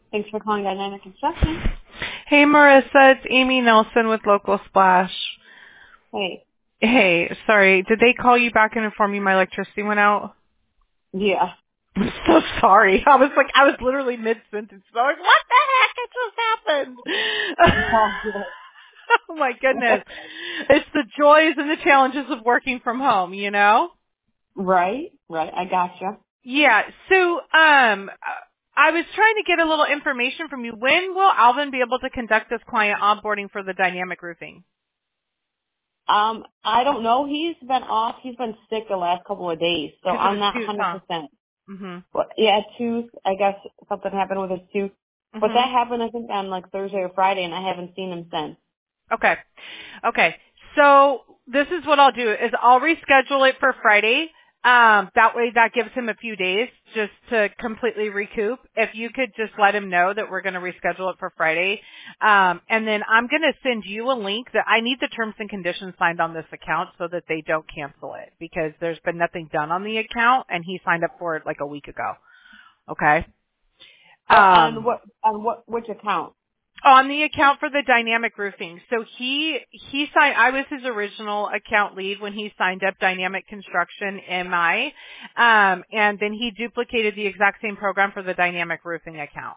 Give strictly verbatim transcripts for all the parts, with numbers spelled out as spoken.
Thanks for calling Dynamic Construction. Hey, Marissa, it's Amy Nelson with Local Splash. Hey. Hey, sorry, did they call you back and inform you my electricity went out? Yeah. I'm so sorry. I was like, I was literally mid-sentence. I was like, what the heck? It just happened. Oh, good. Oh, my goodness. It's the joys and the challenges of working from home, you know? Right, right. I gotcha. Yeah, so um, I was trying to get a little information from you. When will Alvin be able to conduct this client onboarding for the dynamic roofing? Um, I don't know. He's been off. He's been sick the last couple of days, so Because of I'm his not tooth, huh? one hundred percent. hmm But yeah, tooth. I guess something happened with his tooth. But hmm that happened, I think, on like Thursday or Friday, and I haven't seen him since. Okay. Okay. So this is what I'll do is I'll reschedule it for Friday. Um, that way that gives him a few days just to completely recoup. If you could just let him know that we're going to reschedule it for Friday. Um, and then I'm going to send you a link that I need the terms and conditions signed on this account so that they don't cancel it because there's been nothing done on the account and he signed up for it like a week ago. Okay. Uh, on Um, what? On what? Which account? on the account for the dynamic roofing. So he he signed. I was his original account lead when he signed up Dynamic Construction M I, um, and then he duplicated the exact same program for the dynamic roofing account.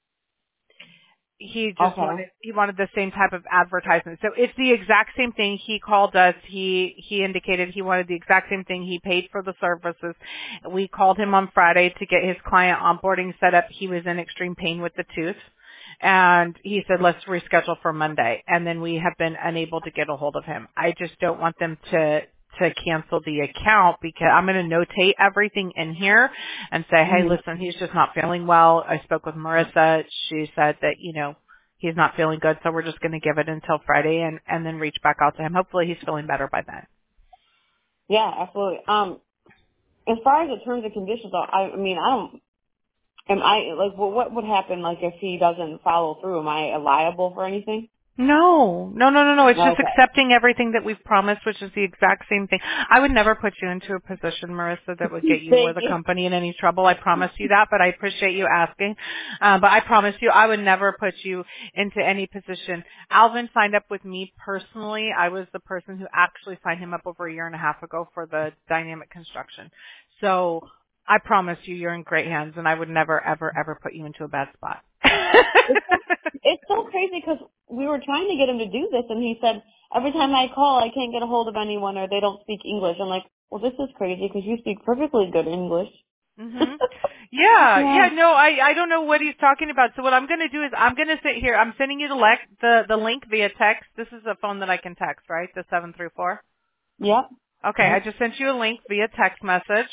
He just Okay. wanted he wanted the same type of advertisement. So it's the exact same thing. He called us. He he indicated he wanted the exact same thing. He paid for the services. We called him on Friday to get his client onboarding set up. He was in extreme pain with the tooth. And he said, let's reschedule for Monday. And then we have been unable to get a hold of him. I just don't want them to to cancel the account because I'm going to notate everything in here and say, hey, Mhm. listen, he's just not feeling well. I spoke with Marissa. She said that, you know, he's not feeling good, so we're just going to give it until Friday and, and then reach back out to him. Hopefully he's feeling better by then. Yeah, absolutely. Um, as far as the terms and conditions, though, I, I mean, I don't. Am I like? Well, what would happen like if he doesn't follow through? Am I liable for anything? No, no, no, no, no. It's just Okay. accepting everything that we've promised, which is the exact same thing. I would never put you into a position, Marissa, that would get you or Thank the you. company in any trouble. I promise you that, but I appreciate you asking. Uh, but I promise you, I would never put you into any position. Alvin signed up with me personally. I was the person who actually signed him up over a year and a half ago for the dynamic construction. So I promise you, you're in great hands, and I would never, ever, ever put you into a bad spot. It's so, it's so crazy because we were trying to get him to do this, and he said every time I call, I can't get a hold of anyone or they don't speak English. I'm like, well, this is crazy because you speak perfectly good English. Mhm. Yeah, Yeah. yeah, no, I I don't know what he's talking about. So what I'm going to do is I'm going to sit here. I'm sending you the lec the the link via text. This is a phone that I can text, right? The seven three four. Yep. Okay, I just sent you a link via text message.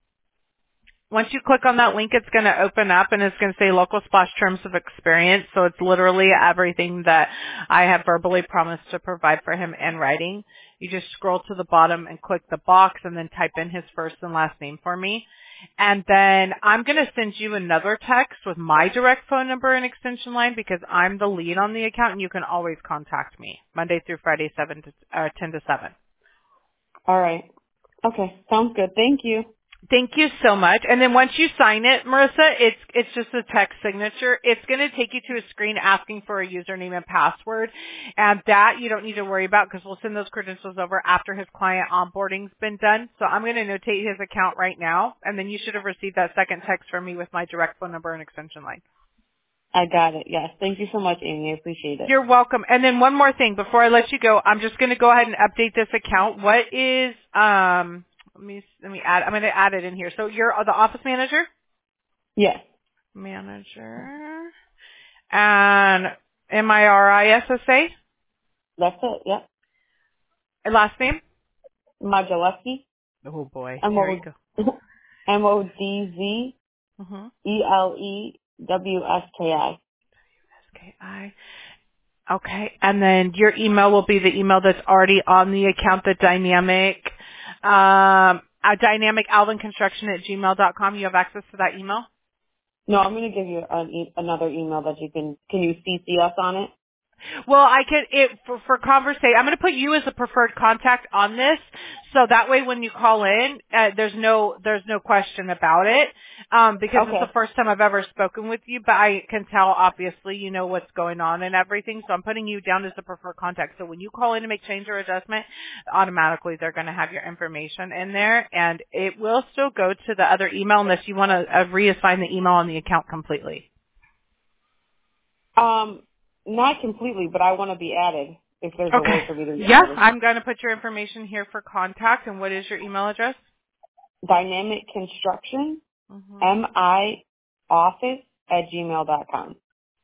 Once you click on that link, it's going to open up and it's going to say Local Splash Terms of Experience. So it's literally everything that I have verbally promised to provide for him in writing. You just scroll to the bottom and click the box and then type in his first and last name for me. And then I'm going to send you another text with my direct phone number and extension line because I'm the lead on the account and you can always contact me Monday through Friday, seven to, uh, ten to seven. All right. Okay. Sounds good. Thank you. Thank you so much. And then once you sign it, Marissa, it's it's just a text signature. It's going to take you to a screen asking for a username and password. And that you don't need to worry about because we'll send those credentials over after his client onboarding's been done. So I'm going to notate his account right now. And then you should have received that second text from me with my direct phone number and extension line. I got it. Yes. Thank you so much, Amy. I appreciate it. You're welcome. And then one more thing before I let you go, I'm just going to go ahead and update this account. What is um let me let me add I'm going to add it in here. So you're the office manager? Yes. Manager. And M I R I S S A? That's it. Yep. And last name? Modulewski. Oh boy. M Here you O go. M O D Z Mm-hmm. E L E W S K I. S K I. Okay. And then your email will be the email that's already on the account, the dynamic, um, uh, dynamic alvin construction at gmail dot com. You have access to that email? No, I'm going to give you an e- another email that you can, can you C C us on it? Well, I can it for, for conversation. I'm going to put you as a preferred contact on this, so that way when you call in, uh, there's no there's no question about it, um, because it's the Okay. first time I've ever spoken with you. But I can tell, obviously, you know what's going on and everything. So I'm putting you down as the preferred contact. So when you call in to make change or adjustment, automatically they're going to have your information in there, and it will still go to the other email unless you want to uh, reassign the email on the account completely. Um, not completely, but I want to be added if there's a way Okay. for me to be Yeah, added. I'm going to put your information here for contact. And what is your email address? Dynamic Construction, Mm-hmm. M I office at gmail dot com.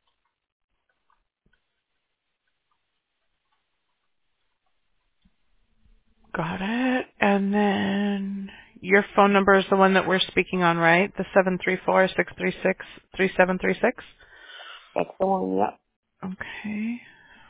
Got it. And then your phone number is the one that we're speaking on, right? The seven three four, six three six, three seven three six? That's the one, yep. Okay.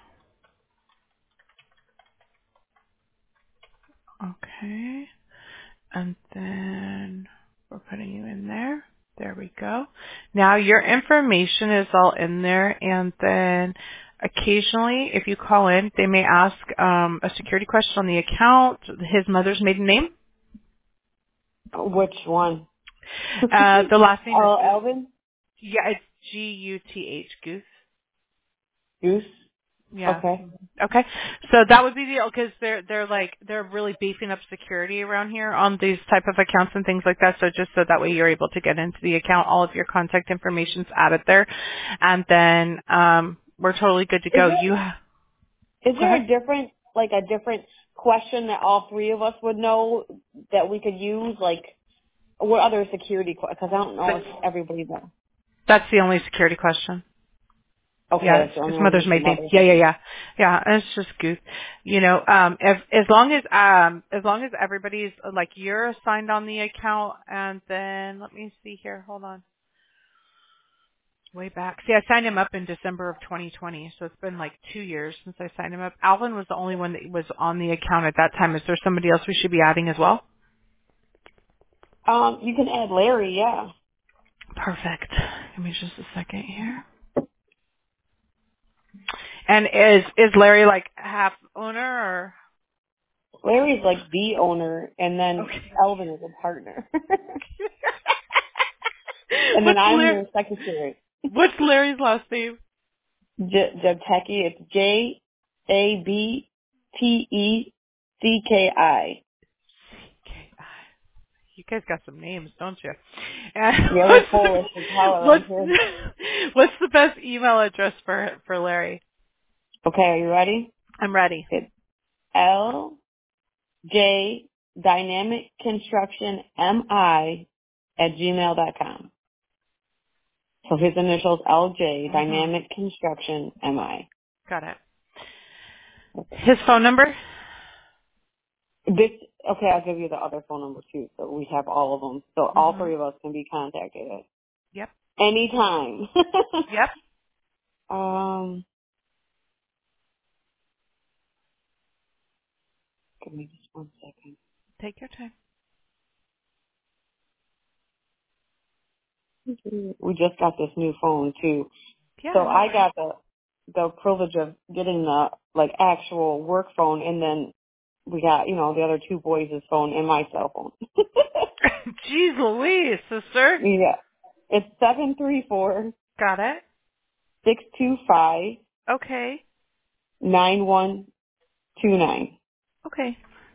Okay. And then we're putting you in there. There we go. Now your information is all in there, and then occasionally if you call in, they may ask um, a security question on the account, his mother's maiden name. Which one? Uh, the last name is Oh, Goose. Elvin? Yeah, it's G U T H, Goose. Goose? Yeah. Okay. Okay. So that would be the because they're they're like they're really beefing up security around here on these type of accounts and things like that. So just so that way you're able to get into the account, all of your contact information's added there, and then um, we're totally good to Is go. there, You ha- is go there ahead. a different, like a different question that all three of us would know that we could use? Like, what other security, because I don't know if everybody knows. That's the only security question. Okay, Yeah, that's it's, the only it's one mother's with the maiden name. mother. Yeah, yeah, yeah, yeah. And it's just goose. You know, um, if as long as um as long as everybody's like you're assigned on the account, and then let me see here. Hold on. Way back. See, I signed him up in December of twenty twenty, so it's been like two years since I signed him up. Alvin was the only one that was on the account at that time. Is there somebody else we should be adding as well? Um, you can add Larry, yeah. Perfect. Give me just a second here. And is is Larry like half owner Larry's like the owner, and or? then Okay. Elvin is a partner. And then What's I'm Larry? the secretary. What's Larry's last name? J- Jabteki, it's J A B T E C K I. Okay. You guys got some names, don't you? And Yeah, we're what's Polish as hell the, around what's here. what's the best email address for for Larry? Okay, are you ready? I'm ready. It's L J Dynamic Construction M I at gmail dot com. So his initials L J Mhm. Dynamic Construction M I. Got it. His phone number? This okay, I'll give you the other phone number too, so we have all of them. So all Mhm. three of us can be contacted at Yep. any time. Yep. um, give me just one second. Take your time. We just got this new phone too, Yeah, so no I worries. got the the privilege of getting the like actual work phone, and then we got you know the other two boys' phone and my cell phone. Jeez Louise, sister. Yeah, it's seven three four Got it. six two five Okay. nine one two nine. Okay.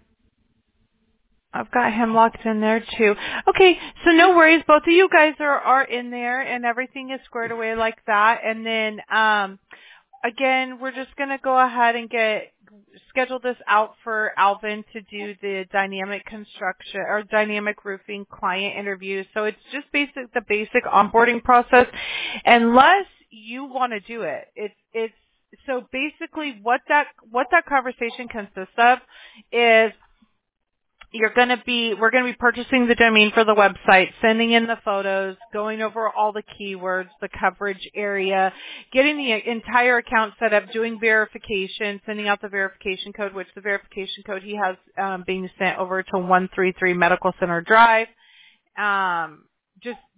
I've got him locked in there too. Okay, so no worries. Both of you guys are, are in there and everything is squared away like that. And then, um, again, we're just going to go ahead and get, schedule this out for Alvin to do the dynamic construction or dynamic roofing client interview. So it's just basic, the basic onboarding process. Unless you want to do it. It's, it's, so basically what that, what that conversation consists of is you're going to be, we're going to be purchasing the domain for the website, sending in the photos, going over all the keywords, the coverage area, getting the entire account set up, doing verification, sending out the verification code, which the verification code he has um, being sent over to one thirty-three Medical Center Drive. Um, just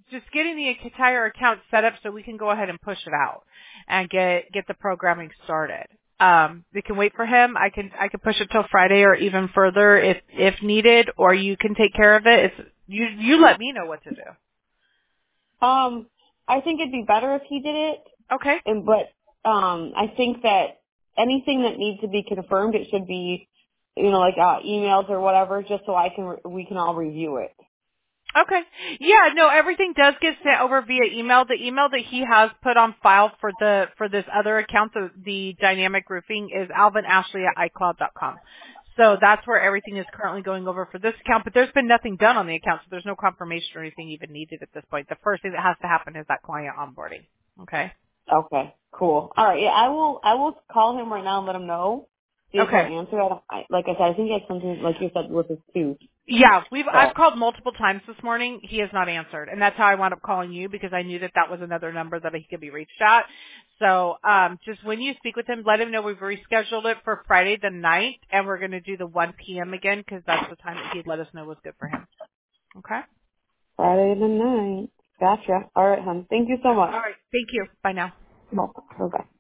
just getting the entire account set up so we can go ahead and push it out and get get the programming started. Um, we can wait for him. I can I can push it till Friday or even further if if needed, or you can take care of it. It's you you let me know what to do. Um, I think it'd be better if he did it. Okay. And but um, I think that anything that needs to be confirmed, it should be, you know, like uh, emails or whatever, just so I can re- we can all review it. Okay. Yeah, no, everything does get sent over via email. The email that he has put on file for the for this other account, the, the Dynamic Roofing, is alvin ashley at icloud dot com. So that's where everything is currently going over for this account, but there's been nothing done on the account, so there's no confirmation or anything even needed at this point. The first thing that has to happen is that client onboarding. Okay? Okay, cool. All right, yeah, I will I will call him right now and let him know. See if he'll Okay. answer. I, don't, I, like I said, I think he has something like you said with his tooth. Yeah, we've So I've called multiple times this morning. He has not answered, and that's how I wound up calling you because I knew that that was another number that he could be reached at. So, um, just when you speak with him, let him know we've rescheduled it for Friday the ninth, and we're going to do the one p.m. again because that's the time that he'd let us know was good for him. Okay. Friday the ninth. Gotcha. All right, hon. Thank you so much. All right. Thank you. Bye now. Bye bye.